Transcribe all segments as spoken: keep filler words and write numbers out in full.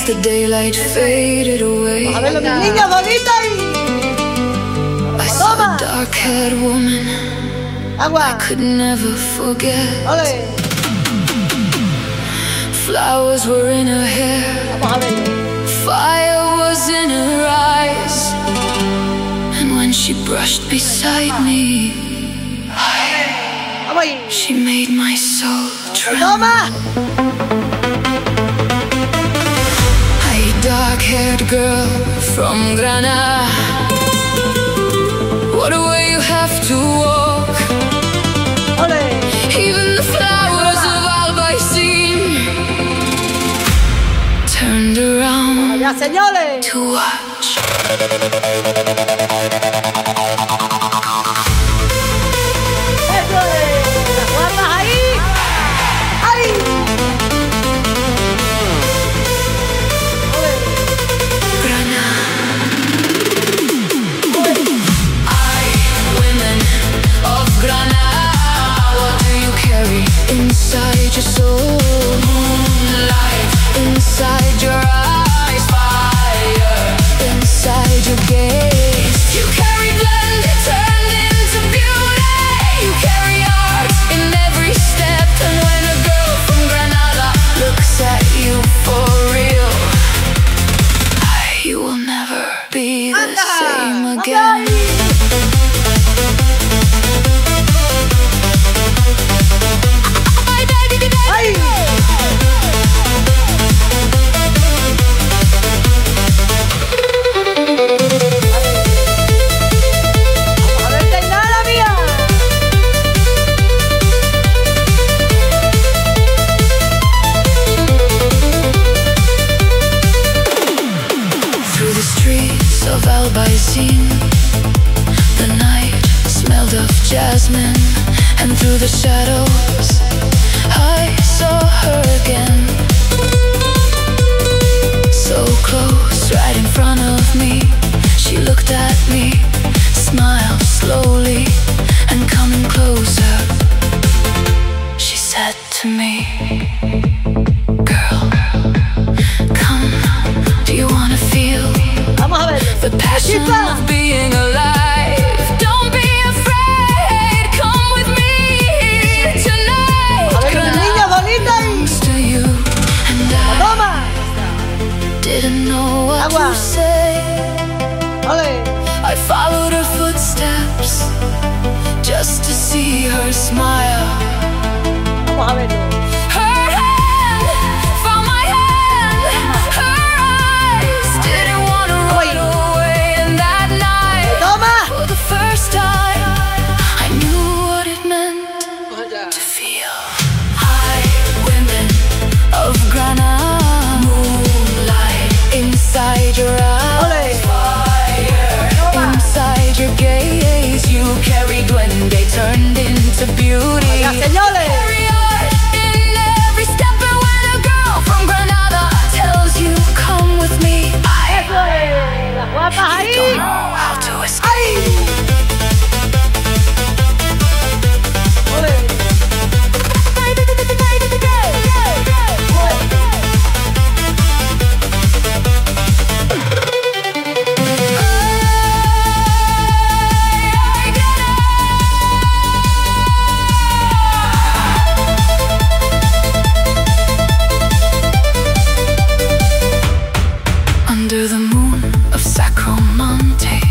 As the daylight faded away, A ver, mis niñas bonitas y... I saw a dark-haired woman Agua. I could never forget. Ole. Flowers were in her hair, Vamos a ver. fire was in her eyes, and when she brushed beside me, Vamos ahí. she made my soul tremble. Toma. Hey, dark-haired girl from Granada, what a way you have to walk. Ole. Even the flowers of Albaicín turned around Ya, señores. to watch. Eso es. Las guapas ahí. ¡Ay! Ole. Granada. Ay, women of Granada, what do you carry inside your soul? Moonlight inside your eyes, fire inside your gaze. You carry blended, turned into beauty. You carry art in every step, and when a girl from Granada looks at you for real, you will never be the same again. ¡Ay! Vamos a ver, Tainara mía. Through the streets of Albaicín, the night smelled of jasmine, and through the shadows I saw her again. So close, right in front of me, she looked at me, smiled slowly, and coming closer, she said to me, "Girl, come, do you wanna feel Vamos a ver. the passion Chica. of being alive? Don't be afraid, come with me tonight. A ver, mis niñas bonitas y... Belongs to you, and I Toma. didn't know what Agua. to say. Ole. I followed her footsteps just to see her smile. Vamos a verlo. Her hand found my hand. Her eyes didn't want to run away. And that night, Toma. for the first time, I knew what it meant to feel. High women of Granada, moonlight inside your eyes, fire inside your gaze. You carried when they turned into beauty. Ya, señores. Carry art in every step, and when a girl from Granada tells you, "Come with me," I Eso es. Las guapas ahí. don't know how to escape. ¡Ay! Ole. Under the moon of Sacromonte,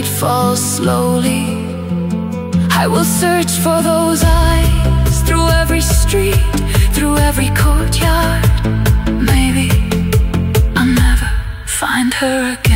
falls slowly. I will search for those eyes through every street, through every courtyard. Maybe I'll never find her again.